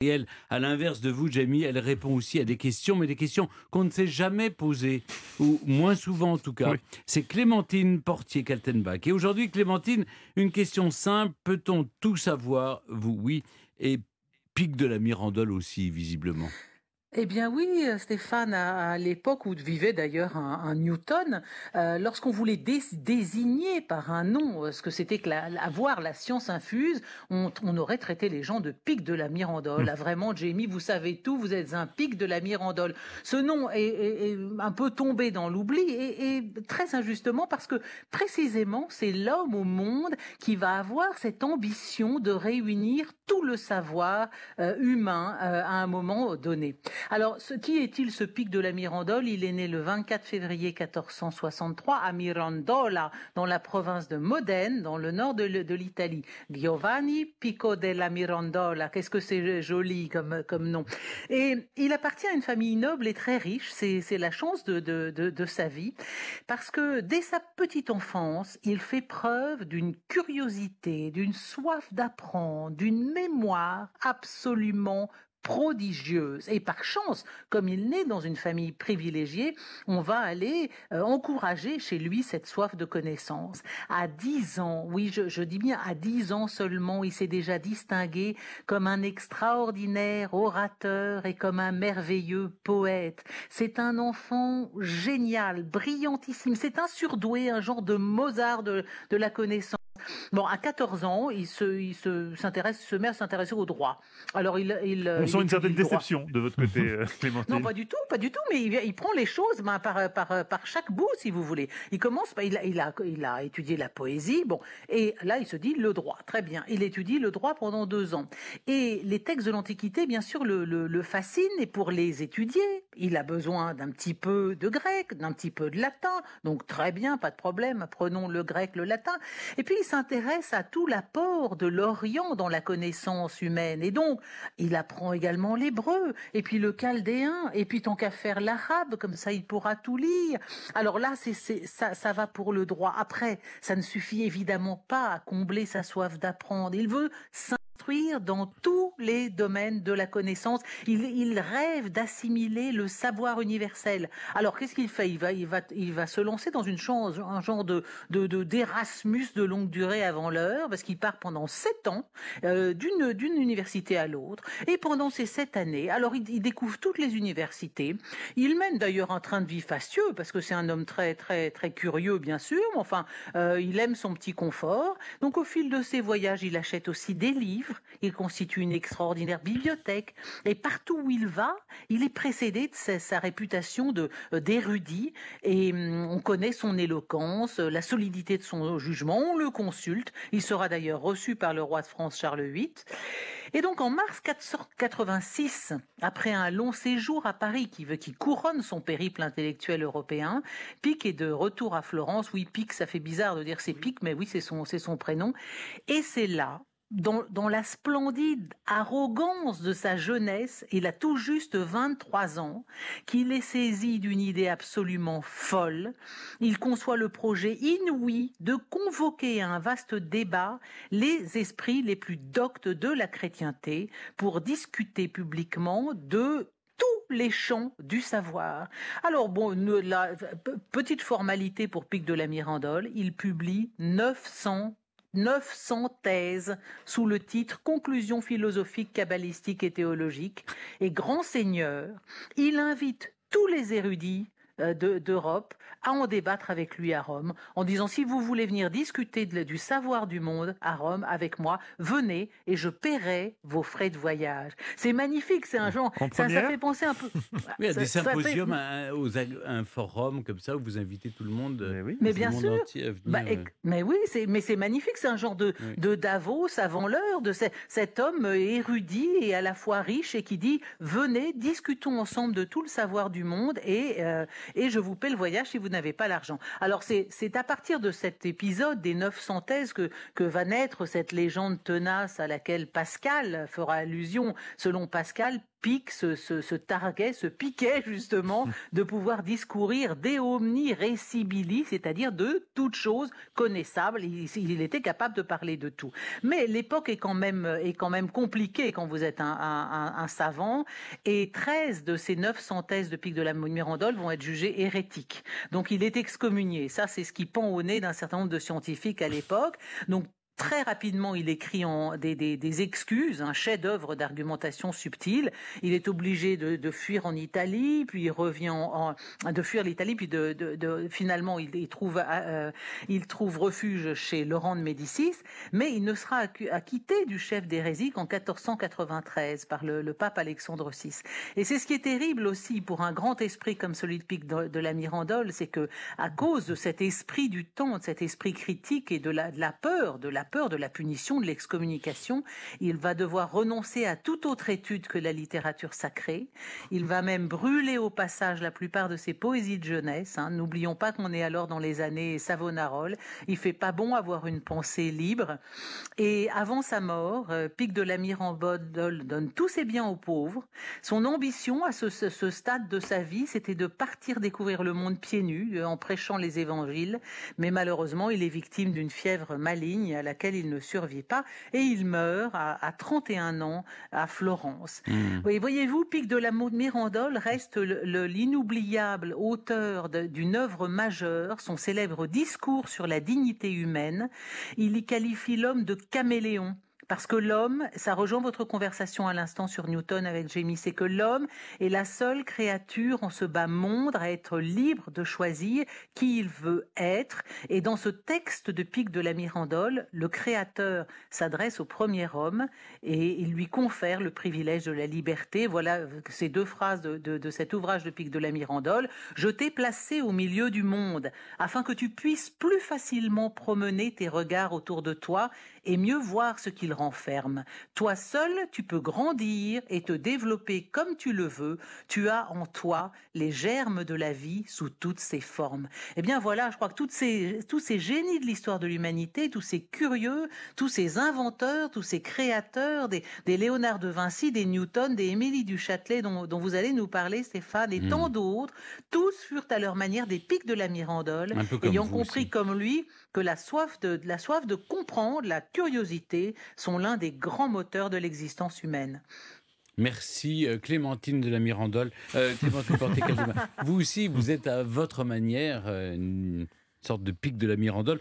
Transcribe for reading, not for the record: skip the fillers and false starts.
Et elle, à l'inverse de vous, Jamie, elle répond aussi à des questions, mais des questions qu'on ne s'est jamais posées, ou moins souvent en tout cas. Oui. C'est Clémentine Portier-Kaltenbach. Et aujourd'hui, Clémentine, une question simple, peut-on tout savoir? Vous, oui, et Pic de la Mirandole aussi, visiblement. Eh bien oui, Stéphane, à l'époque où vivait d'ailleurs un Newton, lorsqu'on voulait désigner par un nom ce que c'était que avoir la science infuse, on aurait traité les gens de pic de la Mirandole. Ah, vraiment, Jamie, vous savez tout, vous êtes un pic de la Mirandole. Ce nom est un peu tombé dans l'oubli et très injustement parce que précisément c'est l'homme au monde qui va avoir cette ambition de réunir tout le savoir humain à un moment donné. Alors, qui est-il ce pic de la Mirandole? Il est né le 24 février 1463 à Mirandola, dans la province de Modène, dans le nord de l'Italie. Giovanni Pico della Mirandola, qu'est-ce que c'est joli comme nom. Et il appartient à une famille noble et très riche, c'est la chance de sa vie, parce que dès sa petite enfance, il fait preuve d'une curiosité, d'une soif d'apprendre, d'une mémoire absolument prodigieuse. Et par chance, comme il naît dans une famille privilégiée, on va aller encourager chez lui cette soif de connaissance. À 10 ans, oui, je dis bien à 10 ans seulement, il s'est déjà distingué comme un extraordinaire orateur et comme un merveilleux poète. C'est un enfant génial, brillantissime. C'est un surdoué, un genre de Mozart de la connaissance. Bon, à 14 ans, il se met à s'intéresser au droit. Alors, On sent une certaine déception de votre côté, Clémentine. Non, pas du tout, mais il prend les choses par chaque bout, si vous voulez. Il commence, il a étudié la poésie, bon, et là, il se dit le droit, très bien. Il étudie le droit pendant 2 ans. Et les textes de l'Antiquité, bien sûr, le fascinent, et pour les étudier, il a besoin d'un petit peu de grec, d'un petit peu de latin, donc très bien, pas de problème, apprenons le grec, le latin. Et puis, il s'intéresse à tout l'apport de l'Orient dans la connaissance humaine. Et donc, il apprend également l'hébreu, et puis le chaldéen, et puis tant qu'à faire l'arabe, comme ça il pourra tout lire. Alors là, ça va pour le droit. Après, ça ne suffit évidemment pas à combler sa soif d'apprendre. Il veut s'instruire dans tous les domaines de la connaissance. Il rêve d'assimiler le savoir universel. Alors qu'est-ce qu'il fait? Il va se lancer dans un genre d'Erasmus de longue durée avant l'heure, parce qu'il part pendant 7 ans d'une université à l'autre. Et pendant ces 7 années, alors il découvre toutes les universités. Il mène d'ailleurs un train de vie fastueux, parce que c'est un homme très très très curieux, bien sûr. Mais enfin, il aime son petit confort. Donc au fil de ses voyages, il achète aussi des livres. Il constitue une extraordinaire bibliothèque. Et partout où il va, il est précédé de sa réputation d'érudit. Et on connaît son éloquence, la solidité de son jugement. On le consulte. Il sera d'ailleurs reçu par le roi de France Charles VIII. Et donc en mars 486, après un long séjour à Paris qui couronne son périple intellectuel européen, Pic est de retour à Florence. Oui, Pic, ça fait bizarre de dire c'est Pic, mais oui, c'est son prénom. Et c'est là, dans la splendide arrogance de sa jeunesse, il a tout juste 23 ans, qu'il est saisi d'une idée absolument folle. Il conçoit le projet inouï de convoquer à un vaste débat les esprits les plus doctes de la chrétienté pour discuter publiquement de tous les champs du savoir. Alors bon, la petite formalité pour Pic de la Mirandole, il publie 900 thèses sous le titre Conclusions philosophiques, kabbalistiques et théologiques. Et grand seigneur, il invite tous les érudits d'Europe à en débattre avec lui à Rome, en disant si vous voulez venir discuter du savoir du monde à Rome avec moi, venez et je paierai vos frais de voyage. C'est magnifique, c'est un genre, ça fait penser un peu... Oui, il y a des symposiums, un forum comme ça où vous invitez tout le monde, mais bien monde sûr, entier à venir. mais oui, c'est magnifique, c'est un genre de Davos avant l'heure, de cet homme érudit et à la fois riche et qui dit venez, discutons ensemble de tout le savoir du monde et je vous paie le voyage si vous n'avez pas l'argent. Alors c'est à partir de cet épisode des 900 thèses que va naître cette légende tenace à laquelle Pascal fera allusion. Selon Pascal, Pic se targuait, se piquait justement de pouvoir discourir de omni recibili, c'est-à-dire de toutes choses connaissables. Il était capable de parler de tout. Mais l'époque est quand même compliquée quand vous êtes un savant, et 13 de ces 900 thèses de Pic de la Mirandole vont être jugées hérétiques. Donc il est excommunié. Ça, c'est ce qui pend au nez d'un certain nombre de scientifiques à l'époque. Donc très rapidement, il écrit des excuses, un chef-d'œuvre d'argumentation subtile. Il est obligé de fuir en Italie, puis il revient de fuir l'Italie, puis finalement il trouve refuge chez Laurent de Médicis, mais il ne sera acquitté du chef d'hérésie qu'en 1493 par le pape Alexandre VI. Et c'est ce qui est terrible aussi pour un grand esprit comme celui de Pic de la Mirandole, c'est que à cause de cet esprit du temps, de cet esprit critique et de la peur de la punition, de l'excommunication, il va devoir renoncer à toute autre étude que la littérature sacrée. Il va même brûler au passage la plupart de ses poésies de jeunesse. N'oublions pas qu'on est alors dans les années Savonarola. Il fait pas bon avoir une pensée libre. Et avant sa mort, Pic de la Mirandole donne tous ses biens aux pauvres. Son ambition à ce stade de sa vie, c'était de partir découvrir le monde pieds nus en prêchant les évangiles. Mais malheureusement, il est victime d'une fièvre maligne à laquelle il ne survit pas, et il meurt à 31 ans à Florence. Oui, voyez-vous, Pic de la Mirandole reste l'inoubliable auteur d'une œuvre majeure, son célèbre discours sur la dignité humaine. Il y qualifie l'homme de caméléon. Parce que l'homme, ça rejoint votre conversation à l'instant sur Newton avec Jamie, c'est que l'homme est la seule créature en ce bas monde à être libre de choisir qui il veut être. Et dans ce texte de Pic de la Mirandole, le créateur s'adresse au premier homme et il lui confère le privilège de la liberté. Voilà ces deux phrases de cet ouvrage de Pic de la Mirandole. Je t'ai placé au milieu du monde afin que tu puisses plus facilement promener tes regards autour de toi et mieux voir ce qu'il renferme. Toi seul, tu peux grandir et te développer comme tu le veux. Tu as en toi les germes de la vie sous toutes ses formes. Eh bien voilà, je crois que tous ces génies de l'histoire de l'humanité, tous ces curieux, tous ces inventeurs, tous ces créateurs, des Léonard de Vinci, des Newton, des Émilie du Châtelet dont vous allez nous parler, Stéphane, et tant d'autres, tous furent à leur manière des Pics de la Mirandole, ayant compris comme lui que la soif de comprendre, la curiosité sont l'un des grands moteurs de l'existence humaine. Merci Clémentine de la Mirandole. Clémentine Porté-Caldema. Vous aussi, vous êtes à votre manière une sorte de Pic de la Mirandole.